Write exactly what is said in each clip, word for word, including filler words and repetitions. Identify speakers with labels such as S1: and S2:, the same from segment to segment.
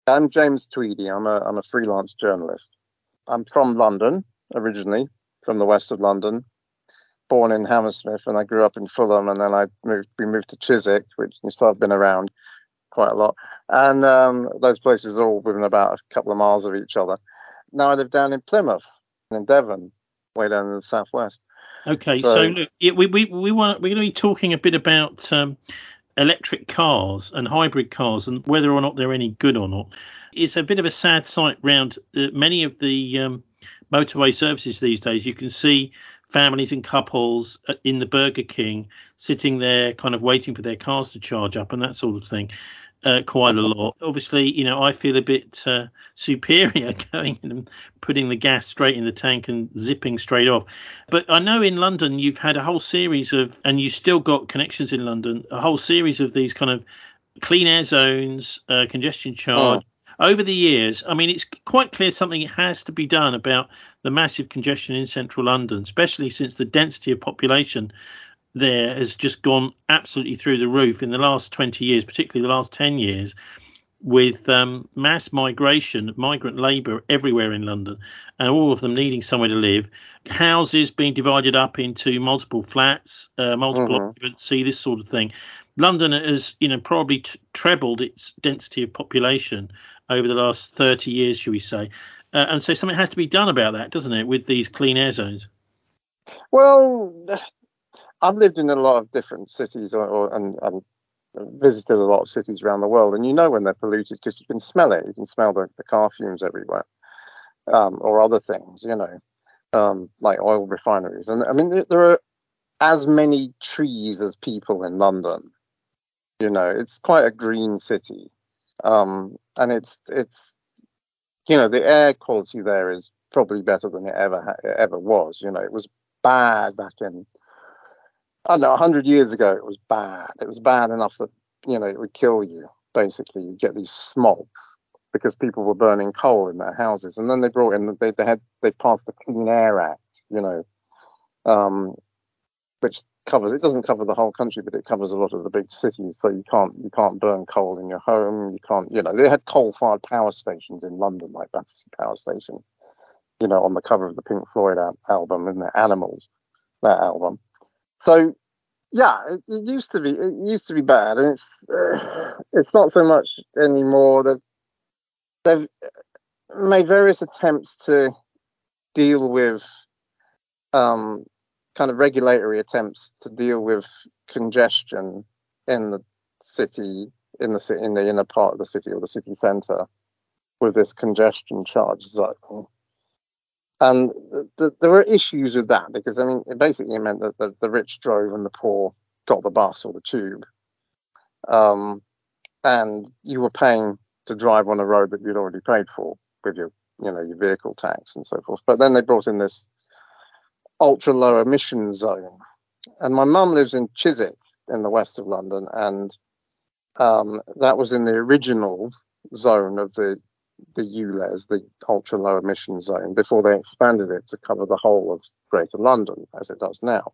S1: I'm James Tweedy. I'm a I'm a freelance journalist. I'm from London originally, from the west of London. Born in Hammersmith, and I grew up in Fulham, and then I moved. We moved to Chiswick, which so I've been around quite a lot. And um, those places are all within about a couple of miles of each other. Now I live down in Plymouth, in Devon, way down in the southwest.
S2: Okay, so
S1: So
S2: look, yeah, we we we want we're going to be talking a bit about um, electric cars and hybrid cars and whether or not they're any good or not. It's a bit of a sad sight round uh, many of the um, motorway services these days. You can see families and couples uh, in the Burger King sitting there, kind of waiting for their cars to charge up and that sort of thing. Uh, quite a lot. Obviously, you know, I feel a bit uh, superior going in and putting the gas straight in the tank and zipping straight off. But I know in London you've had a whole series of, and you still got connections in London, a whole series of these kind of clean air zones, uh, congestion charge.
S1: mm,
S2: Over the years, I mean, it's quite clear something has to be done about the massive congestion in central London, especially since the density of population there has just gone absolutely through the roof in the last twenty years, particularly the last ten years, with um, mass migration of migrant labour everywhere in London, and all of them needing somewhere to live. Houses being divided up into multiple flats, uh, multiple
S1: hmm
S2: occupancy, this sort of thing. London has, you know, probably t- trebled its density of population over the last thirty years, shall we say? Uh, and so something has to be done about that, doesn't it, with these clean air zones?
S1: well, I've lived in a lot of different cities, or, or and, and visited a lot of cities around the world, and you know when they're polluted because you can smell it. You can smell the, the car fumes everywhere, um, or other things, you know, um, like oil refineries. And I mean, there, there are as many trees as people in London. You know, it's quite a green city, um, and it's it's you know the air quality there is probably better than it ever ha- it ever was. You know, it was bad back in I don't know, a hundred years ago. It was bad. It was bad enough that you know it would kill you. Basically, you get these smog because people were burning coal in their houses, and then they brought in they they had they passed the Clean Air Act. You know, um, which covers it doesn't cover the whole country, but it covers a lot of the big cities. So you can't you can't burn coal in your home. You can't you know they had coal-fired power stations in London, like Battersea Power Station. You know, on the cover of the Pink Floyd al- album, and the Animals, that album. So yeah, it, it used to be it used to be bad, and it's uh, it's not so much anymore. They've they've made various attempts to deal with um, kind of regulatory attempts to deal with congestion in the city, in the city, in the inner part of the city or the city centre, with this congestion charge zone. And the, the, there were issues with that because I mean, it basically meant that the, the rich drove and the poor got the bus or the tube, um, and you were paying to drive on a road that you'd already paid for with your, you know, your vehicle tax and so forth. But then they brought in this ultra low emission zone. And my mum lives in Chiswick in the west of London, and um, that was in the original zone of the the U L E Z, the ultra low emission zone, before they expanded it to cover the whole of Greater London as it does now.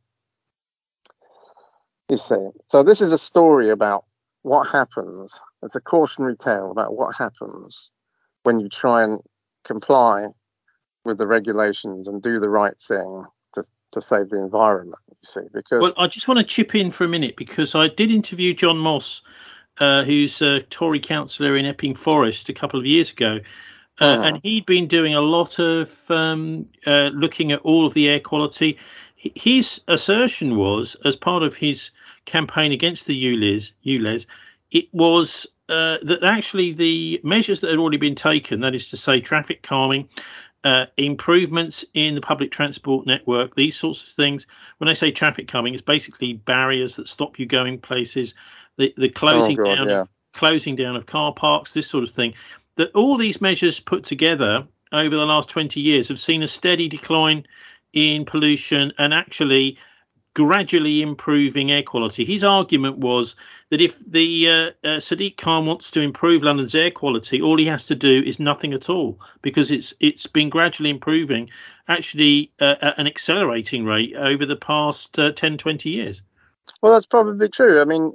S1: You see, so this is a story about what happens. It's a cautionary tale about what happens when you try and comply with the regulations and do the right thing to to save the environment. You see,
S2: Well,
S1: because
S2: I just want to chip in for a minute because I did interview John Moss, uh, who's a Tory councillor in Epping Forest, a couple of years ago. Uh,
S1: mm,
S2: and he'd been doing a lot of um, uh, looking at all of the air quality. His assertion was, as part of his campaign against the U L E Z, U L E Z, it was uh, that actually the measures that had already been taken, that is to say, traffic calming, uh, improvements in the public transport network, these sorts of things. When I say traffic calming, it's basically barriers that stop you going places, the, the
S1: oh
S2: closing
S1: god,
S2: down
S1: yeah.
S2: of closing down of car parks, this sort of thing. That all these measures put together over the last twenty years have seen a steady decline in pollution and actually gradually improving air quality. His argument was that if the uh, uh, Sadiq Khan wants to improve London's air quality, all he has to do is nothing at all, because it's it's been gradually improving, actually uh, at an accelerating rate over the past uh, ten, twenty years.
S1: Well, that's probably true. I mean,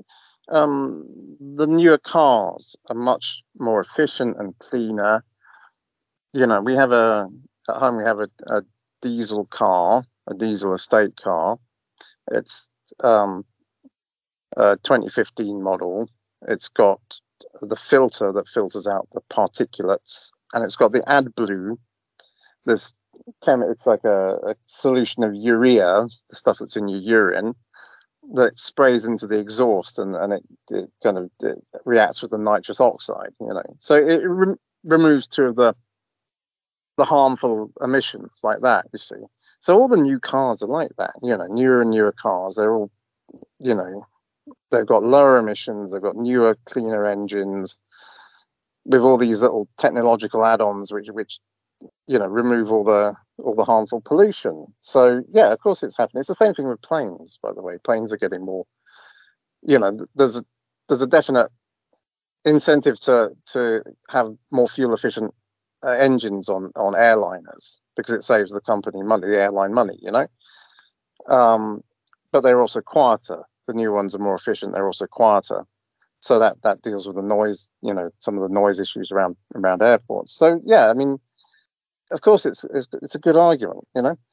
S1: Um, the newer cars are much more efficient and cleaner. You know, we have a at home we have a, a diesel car, a diesel estate car. It's um, a twenty fifteen model. It's got the filter that filters out the particulates, and it's got the AdBlue. This chem- it's like a, a solution of urea, the stuff that's in your urine, that sprays into the exhaust, and, and it, it kind of it reacts with the nitrous oxide. You know, so it re- removes two of the the harmful emissions like that. You see, so all the new cars are like that. You know, newer and newer cars, they're all, you know, they've got lower emissions, they've got newer, cleaner engines with all these little technological add-ons, which which you know remove all the all the harmful pollution. So yeah, of course it's happening. It's the same thing with planes, by the way. Planes are getting more. You know, there's a, there's a definite incentive to to have more fuel efficient uh, engines on on airliners because it saves the company money, the airline money. You know, um, but they're also quieter. The new ones are more efficient. They're also quieter. So that that deals with the noise. You know, some of the noise issues around around airports. So yeah, I mean, of course it's it's, it's a good argument. You know,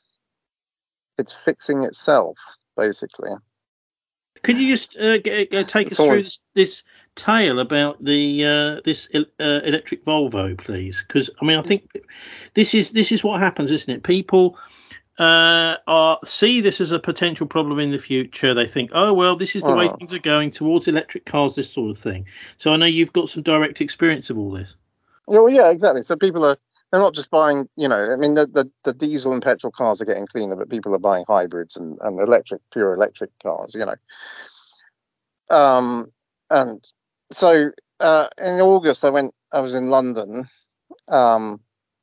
S1: it's fixing itself basically.
S2: Could you just uh, g- g- take
S1: It's
S2: us through
S1: always
S2: this, this tale about the uh, this el- uh, electric Volvo, please? Because I mean, I think this is this is what happens, isn't it? People uh, are see this as a potential problem in the future. They think, oh well, this is the way
S1: uh,
S2: things are going towards electric cars, this sort of thing. So I know you've got some direct experience of all this.
S1: well, yeah, exactly. So people are they're not just buying. You know, I mean, the the, the diesel and petrol cars are getting cleaner, but people are buying hybrids and, and electric, pure electric cars. You know, um, and so uh, in August I went. I was in London. Um,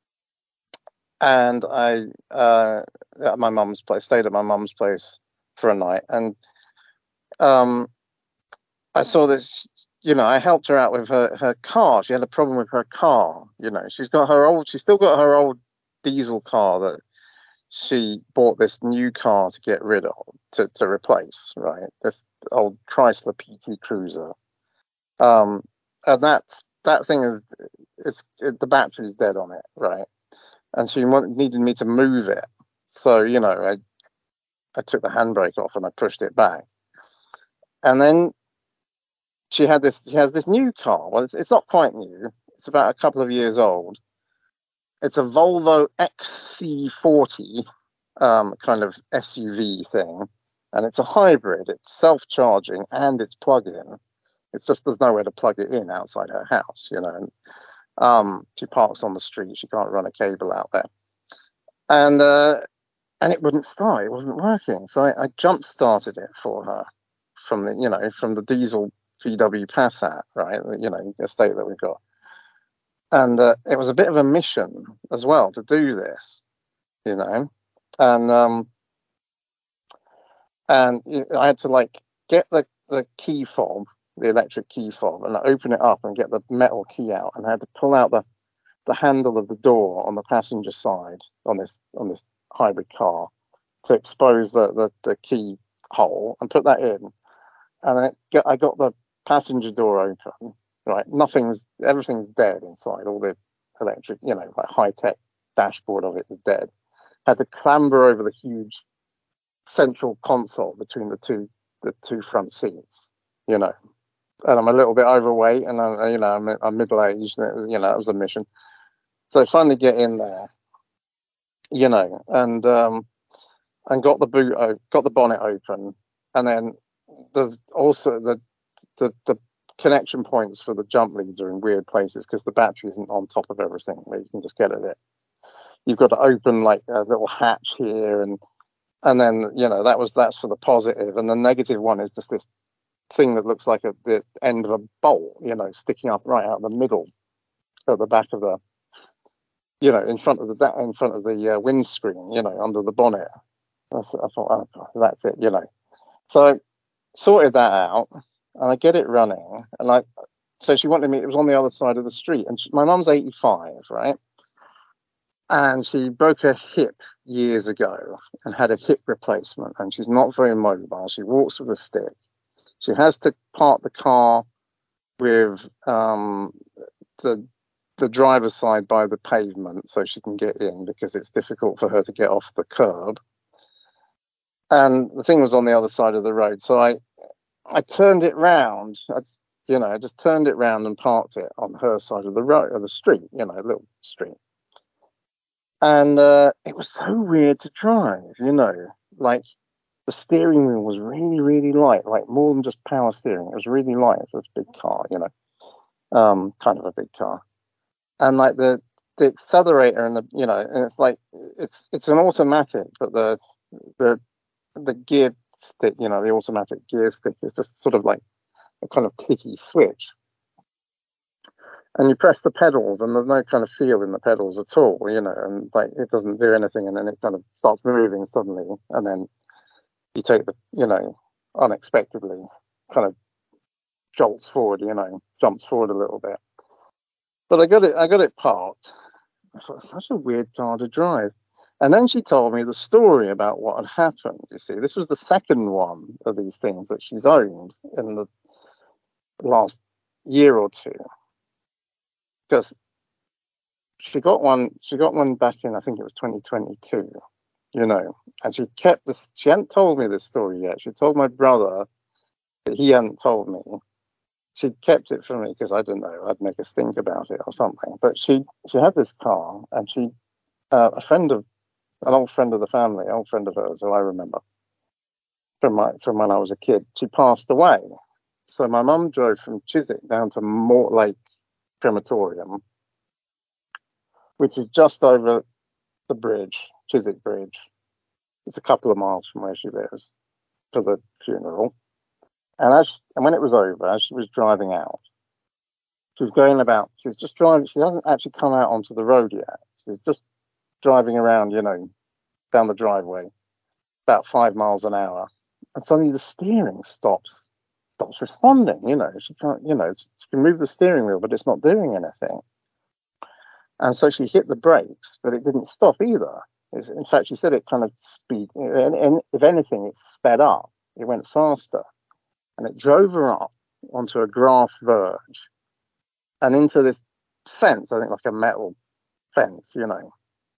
S1: and I uh, at my mum's place, stayed at my mum's place for a night, and um, I saw this. You know, I helped her out with her her car. She had a problem with her car. You know, she's got her old. She's still got her old diesel car that she bought this new car to get rid of to to replace. Right, this old Chrysler P T Cruiser. Um, and that's that thing is it's it, the battery's dead on it. Right, and she wanted, needed me to move it. So, you know, I, I took the handbrake off and I pushed it back. And then she had this, she has this new car. Well, it's, it's not quite new. It's about a couple of years old. It's a Volvo X C forty um, kind of S U V thing. And it's a hybrid. It's self-charging and it's plug-in. It's just there's nowhere to plug it in outside her house, you know. And, um, she parks on the street. She can't run a cable out there. And uh, and it wouldn't start. It wasn't working. So I, I jump started it for her from the, you know, from the diesel V W Passat, right? You know, estate that we've got. And uh, it was a bit of a mission as well to do this, you know, and um, and I had to like get the the key fob, the electric key fob, and open it up and get the metal key out, and I had to pull out the the handle of the door on the passenger side on this on this hybrid car to expose the, the, the key hole and put that in. And I got, I got the passenger door open, right? Nothing's, everything's dead inside. All the electric, you know, like high tech dashboard of it is dead. Had to clamber over the huge central console between the two, the two front seats, you know. And I'm a little bit overweight and I'm, you know, I'm, I'm middle aged, and it was, you know, it was a mission. So I finally get in there, you know, and, um, and got the boot, got the bonnet open, and then there's also the the, the connection points for the jump leads are in weird places because the battery isn't on top of everything where you can just get at it. You've got to open like a little hatch here, and and then you know that was that's for the positive, and the negative one is just this thing that looks like a, the end of a bolt, you know, sticking up right out the middle at the back of the, you know, in front of the in front of the uh, windscreen, you know, under the bonnet. I thought, oh, God, that's it, you know. So I sorted that out, and I get it running, and I. So she wanted me. It was on the other side of the street, and she, my mum's eighty-five, right? And she broke her hip years ago and had a hip replacement, and she's not very mobile. She walks with a stick. She has to park the car with um, the the driver's side by the pavement so she can get in, because it's difficult for her to get off the curb. And the thing was on the other side of the road, so I I turned it round. I just, you know, I just turned it round and parked it on her side of the road, of the street, you know, a little street. And uh, it was so weird to drive, you know, like the steering wheel was really, really light, like more than just power steering. It was really light for this big car, you know, um, kind of a big car. And like the the accelerator and the, you know, and it's like it's it's an automatic, but the the the gear stick, you know, the automatic gear stick is just sort of like a kind of clicky switch. And you press the pedals, and there's no kind of feel in the pedals at all, you know, and like it doesn't do anything, and then it kind of starts moving suddenly, and then you take the, you know, unexpectedly kind of jolts forward, you know, jumps forward a little bit. But I got it, I got it parked. I thought, it's such a weird car to drive. And then she told me the story about what had happened. You see, this was the second one of these things that she's owned in the last year or two. Because she got one, she got one back in, I think it was twenty twenty-two, you know, and she kept this, she hadn't told me this story yet. She told my brother, but he hadn't told me. She kept it from me because I don't know, I'd make a stink about it or something. But she, she had this car, and she, uh, a friend of, an old friend of the family, old friend of hers who I remember from my, from when I was a kid, she passed away. So my mum drove from Chiswick down to Mortlake Crematorium, which is just over the bridge, Chiswick Bridge. It's a couple of miles from where she lives, for the funeral. And as and when it was over, as she was driving out, she was going about, she was just driving, she hasn't actually come out onto the road yet. She was just driving around, you know, down the driveway, about five miles an hour. And suddenly the steering stops, stops responding, you know. She can't, you know, she can move the steering wheel, but it's not doing anything. And so she hit the brakes, but it didn't stop either. It's, in fact, she said it kind of speed, and, and if anything, it sped up. It went faster. And it drove her up onto a grass verge and into this fence, I think like a metal fence, you know.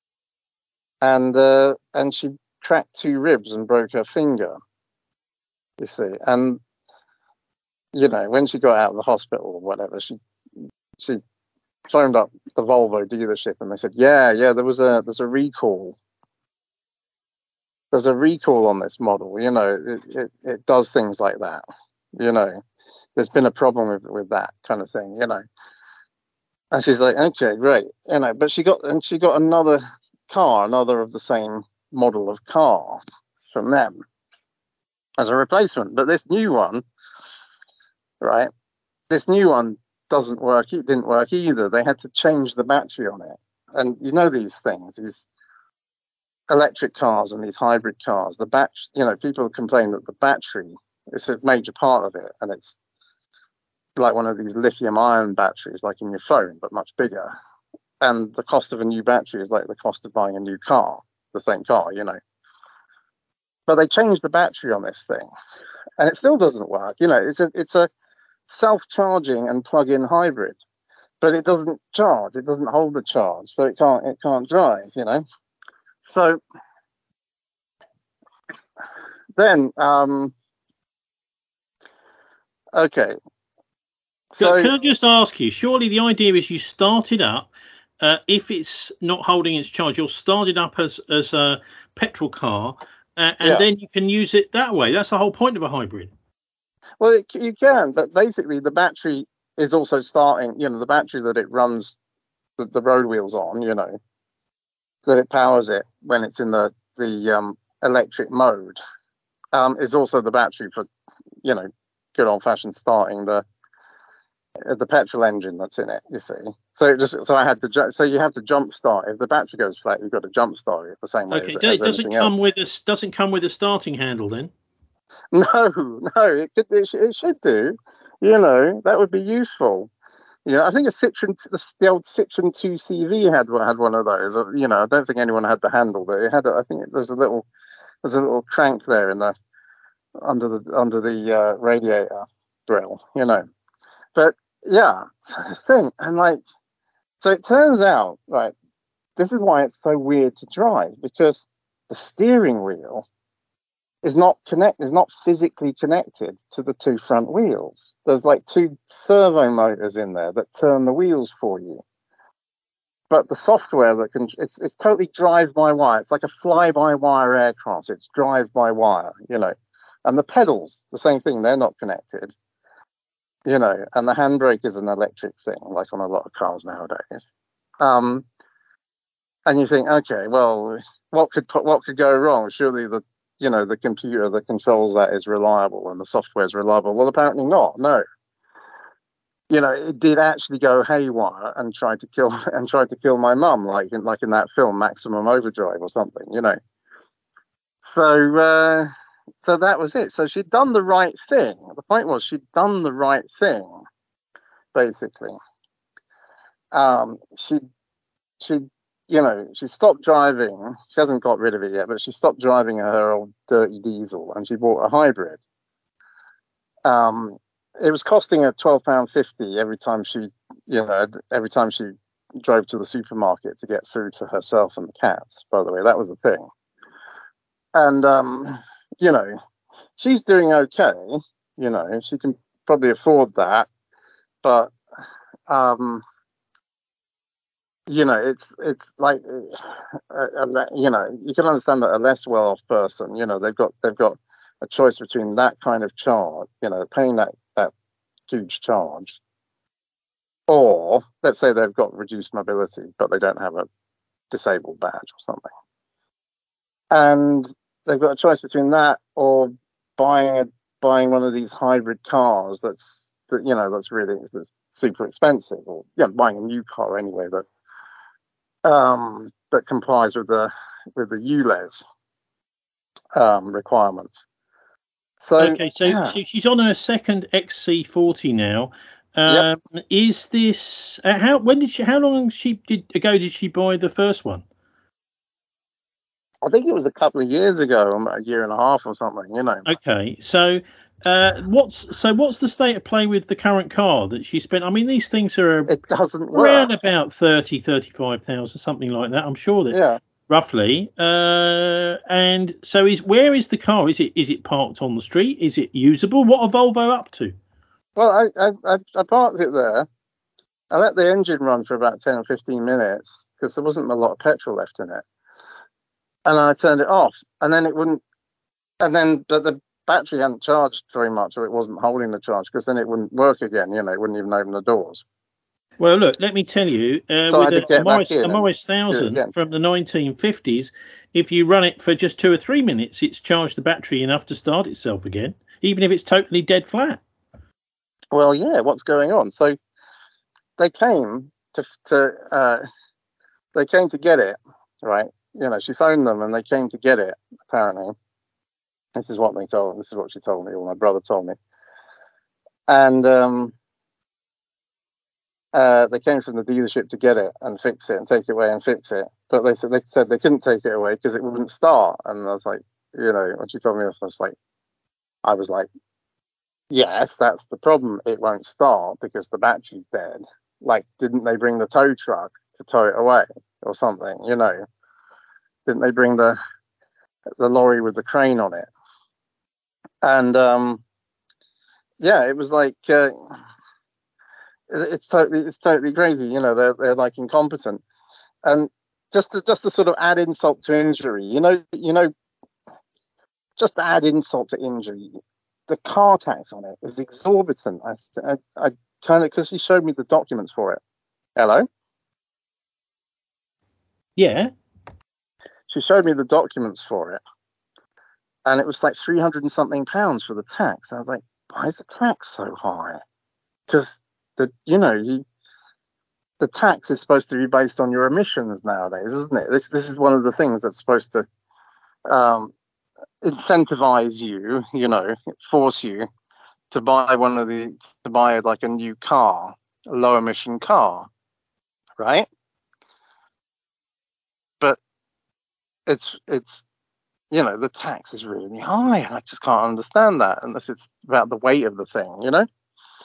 S1: And uh, and she cracked two ribs and broke her finger, you see. And, you know, when she got out of the hospital or whatever, she she phoned up the Volvo dealership, and they said, yeah, yeah, there was a there's a recall. There's a recall on this model, you know, it, it, it does things like that, you know. There's been a problem with, with that kind of thing, you know. And she's like, okay, great, you know. But she got and she got another car, another of the same model of car from them as a replacement. But this new one, right? This new one doesn't work. It didn't work either. They had to change the battery on it. And you know these things, these electric cars and these hybrid cars. The battery, you know, people complain that the battery is a major part of it, and it's like one of these lithium ion batteries, like in your phone, but much bigger. And the cost of a new battery is like the cost of buying a new car, the same car, you know. But they changed the battery on this thing, and it still doesn't work. You know, it's a it's a self-charging and plug-in hybrid, but it doesn't charge. It doesn't hold the charge, so it can't it can't drive. You know. So then, um, okay. So
S2: Can I just ask you? Surely the idea is you start it up. Uh, if it's not holding its charge, you'll start it up as as a petrol car, uh, and
S1: yeah,
S2: then you can use it that way. That's the whole point of a hybrid.
S1: well, it, you can, but basically the battery is also starting. You know, the battery that it runs the, the road wheels on. You know, that it powers it when it's in the the um, electric mode, um, is also the battery for, you know, good old fashioned starting the the petrol engine that's in it. You see, so it just so I had to ju- so you have to jump start. If the battery goes flat, you've got to jump start it the same way
S2: Okay,
S1: as,
S2: it
S1: as
S2: doesn't
S1: anything
S2: come
S1: else.
S2: with a doesn't come with a starting handle then.
S1: No, no, it could it, sh- it should do. You know, that would be useful. You know, I think a Citroen, the, the old Citroen two C V had had one of those. You know, I don't think anyone had the handle, but it had. A, I think there's a little there's a little crank there in the under the under the uh, radiator grill, you know. But yeah, it's the thing, and like, so it turns out, right, this is why it's so weird to drive, because the steering wheel is not connect is not physically connected to the two front wheels. There's like two servo motors in there that turn the wheels for you. But the software that can it's it's totally drive by wire. It's like a fly by wire aircraft. It's drive by wire, you know. And the pedals, the same thing, they're not connected. You know, and the handbrake is an electric thing, like on a lot of cars nowadays. Um, and you think, okay, well, what could what could go wrong? Surely the you know the computer that controls that is reliable and the software is reliable. Well, apparently not. No, you know, it did actually go haywire and tried to kill and tried to kill my mum, like in like in that film Maximum Overdrive or something. You know, so uh, so that was it. So she'd done the right thing. The point was she'd done the right thing, basically. Um, she she you know she stopped driving. She hasn't got rid of it yet, but she stopped driving her old dirty diesel and she bought a hybrid. Um, it was costing her twelve pound fifty every time she you know every time she drove to the supermarket to get food for herself and the cats. By the way, that was the thing. And um, you know she's doing okay. You know she can probably afford that, but um you know, it's it's like, uh, uh, you know, you can understand that a less well-off person, you know, they've got they've got a choice between that kind of charge, you know, paying that that huge charge, or let's say they've got reduced mobility, but they don't have a disabled badge or something, and they've got a choice between that or buying a buying one of these hybrid cars that's that you know that's really that's super expensive, or yeah, buying a new car anyway that um, that complies with the with the U L E Z um, requirements. So
S2: Okay, so
S1: yeah,
S2: she, she's on her second X C forty now.
S1: yep.
S2: Um, is this uh, how? When did she? How long she did ago did she buy the first one?
S1: I think it was a couple of years ago, um, a year and a half or something. You know,
S2: Okay, so uh, what's so what's the state of play with the current car that she spent? I mean, these things are
S1: it doesn't
S2: around
S1: work.
S2: about thirty, thirty-five thousand, something like that. I'm sure that
S1: Yeah.
S2: roughly. Uh, and so is where is the car? Is it is it parked on the street? Is it usable? What are Volvo up to?
S1: Well, I I I, I parked it there. I let the engine run for about ten or fifteen minutes because there wasn't a lot of petrol left in it, and I turned it off, and then it wouldn't. And then but the battery hadn't charged very much, or it wasn't holding the charge because then it wouldn't work again. You know, it wouldn't even open the doors.
S2: Well, look, let me tell you, uh,
S1: So I
S2: with
S1: had to
S2: a, a
S1: get back
S2: Morris a
S1: in and
S2: Morris
S1: do it
S2: Thousand
S1: again.
S2: from the nineteen fifties, if you run it for just two or three minutes, it's charged the battery enough to start itself again, even if it's totally dead flat.
S1: Well, yeah, what's going on? So they came to to uh, they came to get it, right? You know, she phoned them and they came to get it. Apparently, this is what they told. This is what she told me, or my brother told me. And um, uh, they came from the dealership to get it and fix it and take it away and fix it. But they said they said they couldn't take it away because it wouldn't start. And I was like, you know, when she told me, I was like, I was like, yes, that's the problem. It won't start because the battery's dead. Like, didn't they bring the tow truck to tow it away or something? You know, didn't they bring the the lorry with the crane on it? And um, yeah, it was like uh, it's totally it's totally crazy. You know, they're they're like incompetent. And just to just to sort of add insult to injury, you know, you know, just to add insult to injury, the car tax on it is exorbitant. I I, I kind of because she showed me the documents for it. Hello.
S2: Yeah.
S1: She showed me the documents for it, and it was like three hundred and something pounds for the tax. I was like, why is the tax so high? Because the you know you, the tax is supposed to be based on your emissions nowadays, isn't it? This this is one of the things that's supposed to um, incentivize you, you know, force you to buy one of the to buy like a new car, a low emission car, right? But it's it's you know, the tax is really high. I just can't understand that unless it's about the weight of the thing, you know.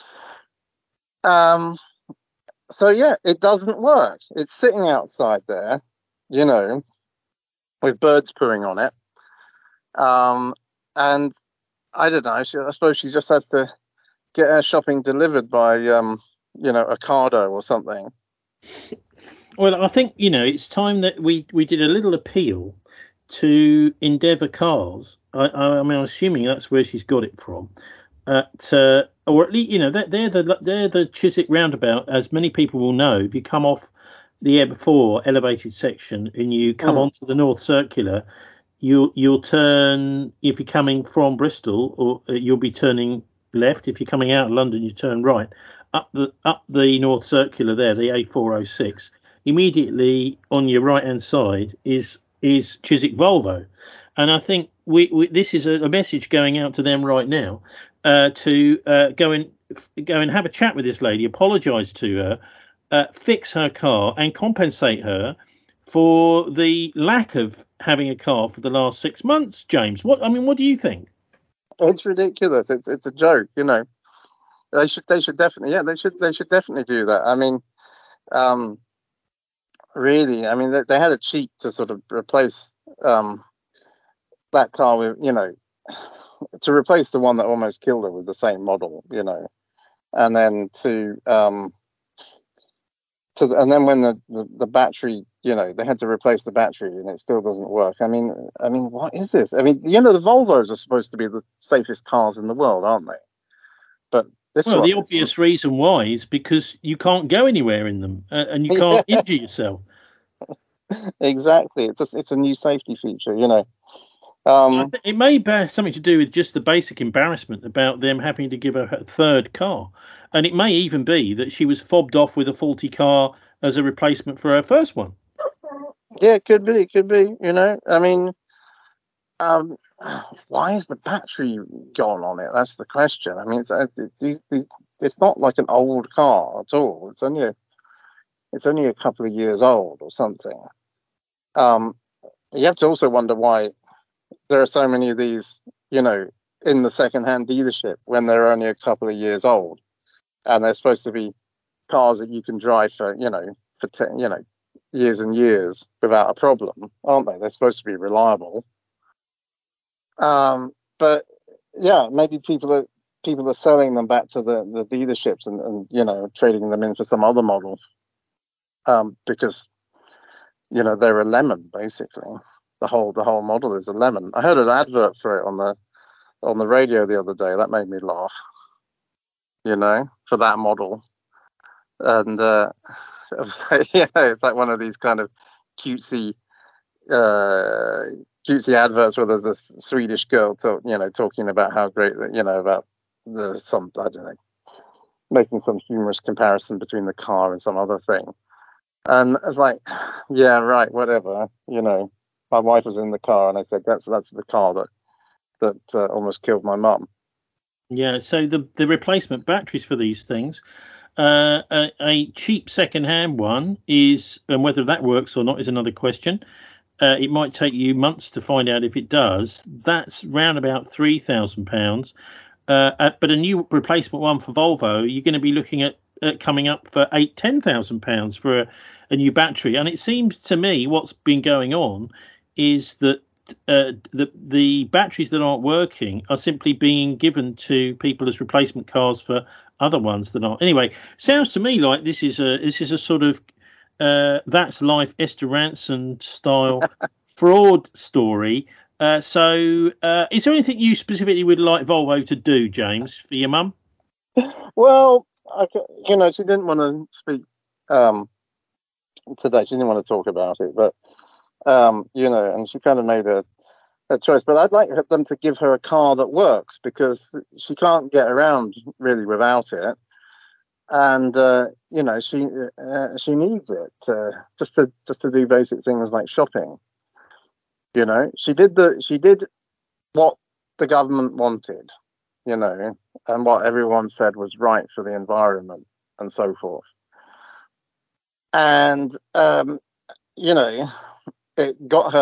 S1: Um. So yeah, it doesn't work. It's sitting outside there, you know, with birds purring on it. Um. And I don't know. She, I suppose she just has to get her shopping delivered by, um, you know, Ocado or something.
S2: Well, I think, you know, it's time that we, we did a little appeal to Endeavour Cars. I, I, I mean, I'm assuming that's where she's got it from. At, uh, or at least, you know, they're, they're the they're the Chiswick roundabout, as many people will know. If you come off the Air Before elevated section and you come
S1: Mm.
S2: onto the North Circular, you'll you'll turn if you're coming from Bristol, or uh, you'll be turning left. If you're coming out of London, you turn right up the up the North Circular there, the A four oh six. Immediately on your right hand side is is Chiswick Volvo, and I think we, we this is a, a message going out to them right now, uh, to uh, go and go and have a chat with this lady, apologise to her, uh, fix her car, and compensate her for the lack of having a car for the last six months. James, what I mean, what do you think?
S1: It's ridiculous. It's it's a joke, you know. They should they should definitely yeah they should they should definitely do that. I mean, um, really, I mean they, they had a cheat to sort of replace um that car with, you know, to replace the one that almost killed her with the same model, you know, and then to um to and then when the, the the battery, you know, they had to replace the battery and it still doesn't work. I mean, I mean, what is this? I mean, you know, the Volvos are supposed to be the safest cars in the world, aren't they? But this
S2: Well,
S1: one
S2: the
S1: isn't.
S2: obvious reason why is because you can't go anywhere in them, uh, and you
S1: Yeah,
S2: can't injure yourself.
S1: exactly. It's a it's a new safety feature, you know.
S2: I
S1: Um,
S2: think it may bear something to do with just the basic embarrassment about them having to give her a third car, and it may even be that she was fobbed off with a faulty car as a replacement for her first one.
S1: yeah, it could be, it could be. You know, I mean, um, why is the battery gone on it? That's the question. I mean, it's uh, these these. It's not like an old car at all. It's only a it's only a couple of years old or something. Um, you have to also wonder why there are so many of these, you know, in the second-hand dealership when they're only a couple of years old, and they're supposed to be cars that you can drive for, you know, for ten, you know, years and years without a problem, aren't they? They're supposed to be reliable. Um, but yeah, maybe people are people are selling them back to the, the dealerships and, and you know trading them in for some other model, um, because you know they're a lemon basically. The whole the whole model is a lemon. I heard an advert for it on the on the radio the other day. That made me laugh. You know, for that model, and uh, it was like, yeah, it's like one of these kind of cutesy uh, cutesy adverts where there's this Swedish girl, talk, you know, talking about how great, you know, about the some I don't know, making some humorous comparison between the car and some other thing. And it's like, yeah, right, whatever, you know. My wife was in the car, and I said, "That's that's the car that that uh, almost killed my mum."
S2: Yeah, so the the replacement batteries for these things, uh, a, a cheap second-hand one is, and whether that works or not is another question. Uh, it might take you months to find out if it does. That's round about three thousand pounds. Uh, uh, but a new replacement one for Volvo, you're going to be looking at, at coming up for eight, ten thousand pounds for a, a new battery. And it seems to me what's been going on is that uh, the the batteries that aren't working are simply being given to people as replacement cars for other ones that aren't. Anyway, sounds to me like this is a this is a sort of uh, that's life Esther Ranson style fraud story. Uh, so, uh, is there anything you specifically would like Volvo to do, James, for your mum?
S1: Well, I, you know, she didn't want to speak um, today. She didn't want to talk about it, but um, you know, and she kind of made a, a choice. But I'd like them to give her a car that works because she can't get around really without it, and uh, you know, she uh, she needs it uh, just to just to do basic things like shopping. You know, she did the she did what the government wanted, you know, and what everyone said was right for the environment and so forth. And, um, you know, it got her,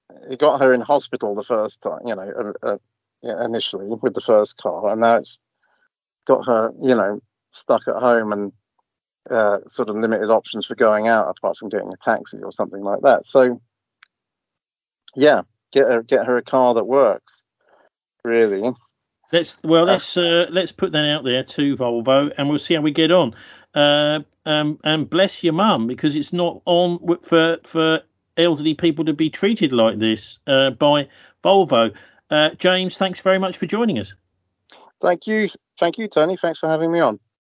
S1: it got her in hospital the first time, you know, uh, uh, yeah, initially with the first car, and now it's got her, you know, stuck at home and uh, sort of limited options for going out apart from getting a taxi or something like that. So, yeah, get her get her a car that works, really.
S2: Let's well
S1: Uh,
S2: let's uh, let's put that out there to Volvo, and we'll see how we get on. Uh, um, and bless your mum, because it's not on w- for for elderly people to be treated like this uh, by Volvo. Uh, James, thanks very much for joining us.
S1: thank you, thank you, Tony. Thanks for having me on.